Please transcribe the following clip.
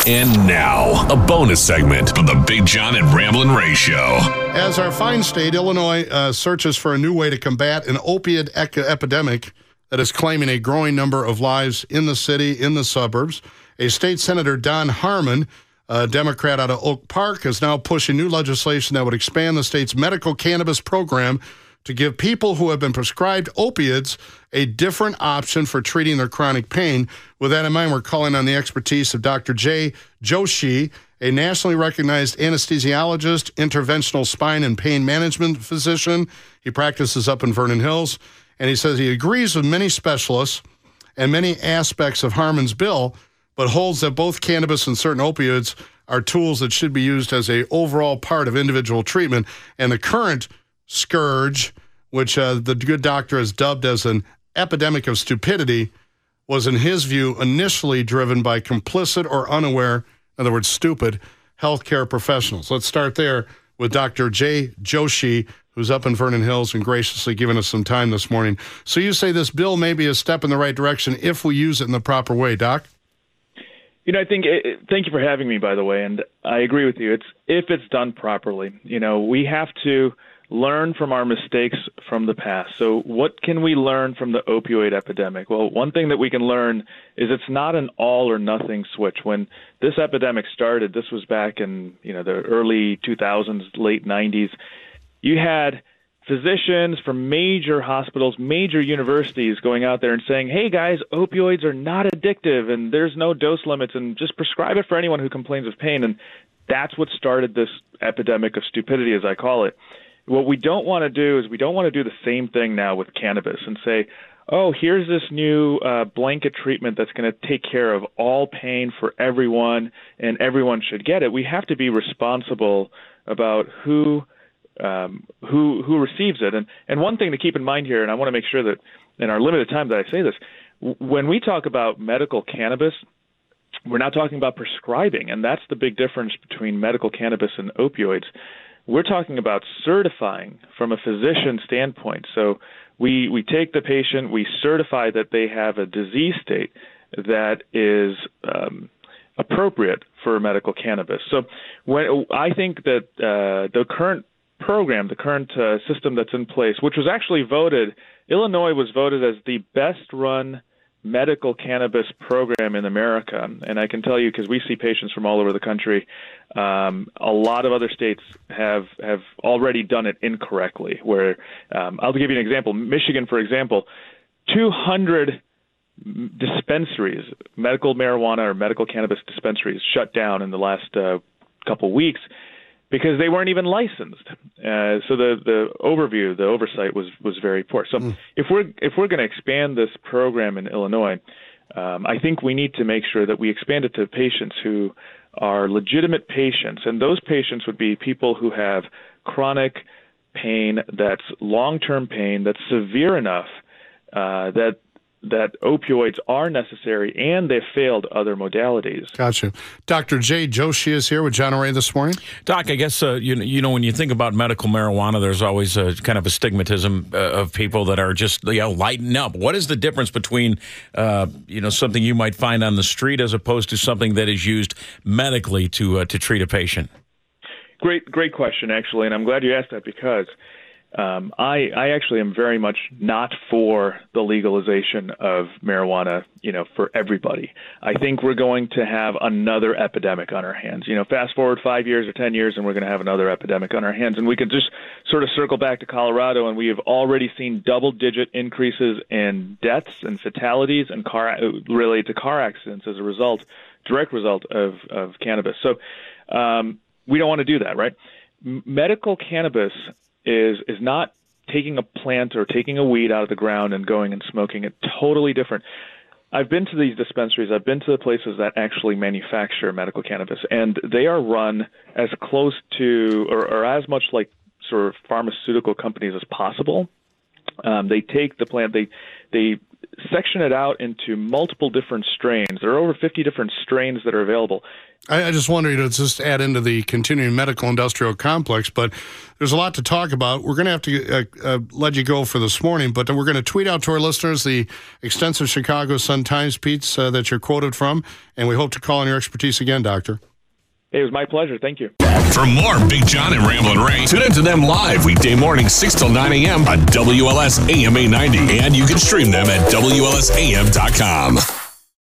And now, a bonus segment from the Big John and Ramblin' Ray Show. As our fine state, Illinois searches for a new way to combat an opiate epidemic that is claiming a growing number of lives in the city, in the suburbs. A state senator, Don Harmon, a Democrat out of Oak Park, is now pushing new legislation that would expand the state's medical cannabis program to give people who have been prescribed opiates a different option for treating their chronic pain. With that in mind, we're calling on the expertise of Dr. Jay Joshi, a nationally recognized anesthesiologist, interventional spine and pain management physician. He practices up in Vernon Hills, and he says he agrees with many specialists and many aspects of Harmon's bill, but holds that both cannabis and certain opioids are tools that should be used as an overall part of individual treatment. And the current scourge, which the good doctor has dubbed as an epidemic of stupidity, was, in his view, initially driven by complicit or unaware, in other words, stupid, healthcare professionals. Let's start there with Dr. Jay Joshi, who's up in Vernon Hills and graciously giving us some time this morning. So you say this bill may be a step in the right direction if we use it in the proper way, Doc? I think, thank you for having me, by the way, and I agree with you. If it's done properly. We have to learn from our mistakes from the past. So what can we learn from the opioid epidemic? Well, one thing that we can learn is it's not an all or nothing switch. When this epidemic started, this was back in the early 2000s, late 90s, you had physicians from major hospitals, major universities going out there and saying, hey guys, opioids are not addictive and there's no dose limits and just prescribe it for anyone who complains of pain. And that's what started this epidemic of stupidity, as I call it. What we don't want to do is we don't want to do the same thing now with cannabis and say, oh, here's this new blanket treatment that's going to take care of all pain for everyone and everyone should get it. We have to be responsible about who receives it. And one thing to keep in mind here, and I want to make sure that in our limited time that I say this, when we talk about medical cannabis, we're not talking about prescribing, and that's the big difference between medical cannabis and opioids. We're talking about certifying from a physician standpoint. So we take the patient, we certify that they have a disease state that is appropriate for medical cannabis. So when I think that the current program, the current system that's in place, which was actually voted, Illinois was voted as the best run medical cannabis program in America. And I can tell you, because we see patients from all over the country, a lot of other states have already done it incorrectly, where I'll give you an example. Michigan, for example, 200 dispensaries, medical marijuana or medical cannabis dispensaries shut down in the last couple weeks because they weren't even licensed. So the oversight was very poor. So if we're going to expand this program in Illinois, I think we need to make sure that we expand it to patients who are legitimate patients, and those patients would be people who have chronic pain, that's long-term pain, that's severe enough that opioids are necessary, and they've failed other modalities. Gotcha. Dr. Jay Joshi is here with John Ray this morning. Doc, I guess, when you think about medical marijuana, there's always a kind of a stigmatism of people that are just, lighten up. What is the difference between, something you might find on the street as opposed to something that is used medically to treat a patient? Great question, actually, and I'm glad you asked that because I actually am very much not for the legalization of marijuana, for everybody. I think we're going to have another epidemic on our hands. Fast forward 5 years or 10 years, and we're going to have another epidemic on our hands. And we can just sort of circle back to Colorado, and we have already seen double-digit increases in deaths and fatalities and related to car accidents as a direct result of cannabis. So we don't want to do that, right? Medical cannabis is not taking a plant or taking a weed out of the ground and going and smoking it. Totally different. I've been to these dispensaries. I've been to the places that actually manufacture medical cannabis, and they are run as close to or as much like sort of pharmaceutical companies as possible. They take the plant, they section it out into multiple different strains. There are over 50 different strains that are available. I just wonder, to just add into the continuing medical industrial complex, but there's a lot to talk about. We're going to have to let you go for this morning, but we're going to tweet out to our listeners the extensive Chicago Sun-Times piece that you're quoted from, and we hope to call on your expertise again, Doctor. It was my pleasure. Thank you. For more Big John and Ramblin' Ray, tune into them live weekday mornings 6 till 9 a.m. on WLS AM 890, and you can stream them at WLSAM.com.